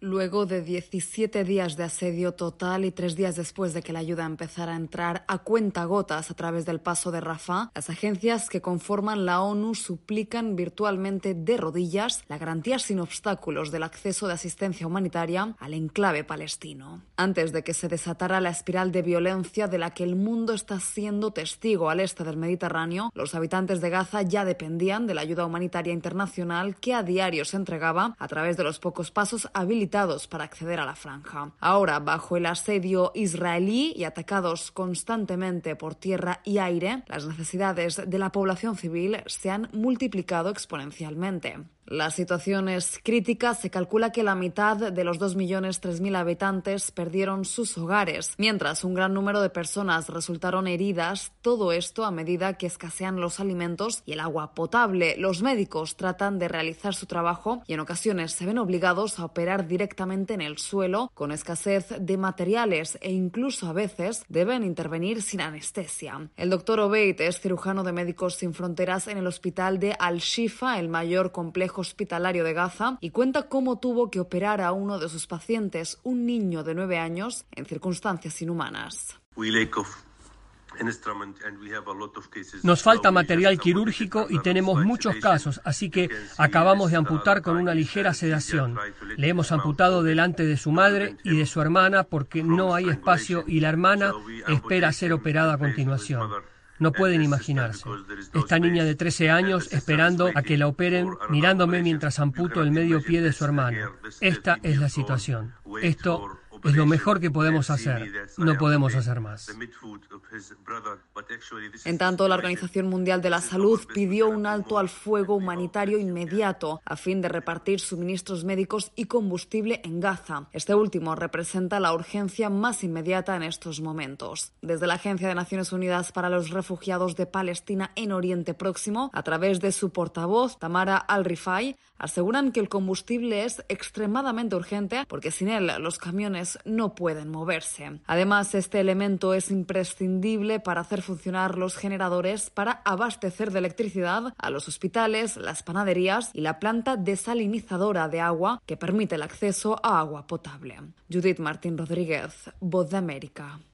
Luego de 17 días de asedio total y 3 días después de que la ayuda empezara a entrar a cuentagotas a través del paso de Rafah, las agencias que conforman la ONU suplican virtualmente de rodillas la garantía sin obstáculos del acceso de asistencia humanitaria al enclave palestino. Antes de que se desatara la espiral de violencia de la que el mundo está siendo testigo al este del Mediterráneo, los habitantes de Gaza ya dependían de la ayuda humanitaria internacional que a diario se entregaba a través de los pocos pasos habilitados para acceder a la franja. Ahora, bajo el asedio israelí y atacados constantemente por tierra y aire, las necesidades de la población civil se han multiplicado exponencialmente. La situación es crítica. Se calcula que la mitad de los 2.300.000 habitantes perdieron sus hogares, mientras un gran número de personas resultaron heridas. Todo esto a medida que escasean los alimentos y el agua potable. Los médicos tratan de realizar su trabajo y en ocasiones se ven obligados a operar directamente en el suelo, con escasez de materiales e incluso a veces deben intervenir sin anestesia. El doctor Obeid es cirujano de Médicos Sin Fronteras en el hospital de Al-Shifa, el mayor complejo hospitalario de Gaza, y cuenta cómo tuvo que operar a uno de sus pacientes, un niño de 9 años, en circunstancias inhumanas. Nos falta material quirúrgico y tenemos muchos casos, así que acabamos de amputar con una ligera sedación. Le hemos amputado delante de su madre y de su hermana porque no hay espacio y la hermana espera ser operada a continuación. No pueden imaginarse. Esta niña de 13 años esperando a que la operen, mirándome mientras amputo el medio pie de su hermano. Esta es la situación. Esto es lo mejor que podemos hacer. No podemos hacer más. En tanto, la Organización Mundial de la Salud pidió un alto al fuego humanitario inmediato a fin de repartir suministros médicos y combustible en Gaza. Este último representa la urgencia más inmediata en estos momentos. Desde la Agencia de Naciones Unidas para los Refugiados de Palestina en Oriente Próximo, a través de su portavoz, Tamara Al-Rifai, aseguran que el combustible es extremadamente urgente porque sin él los camiones no pueden moverse. Además, este elemento es imprescindible para hacer funcionar los generadores para abastecer de electricidad a los hospitales, las panaderías y la planta desalinizadora de agua que permite el acceso a agua potable. Judith Martín Rodríguez, Voz de América.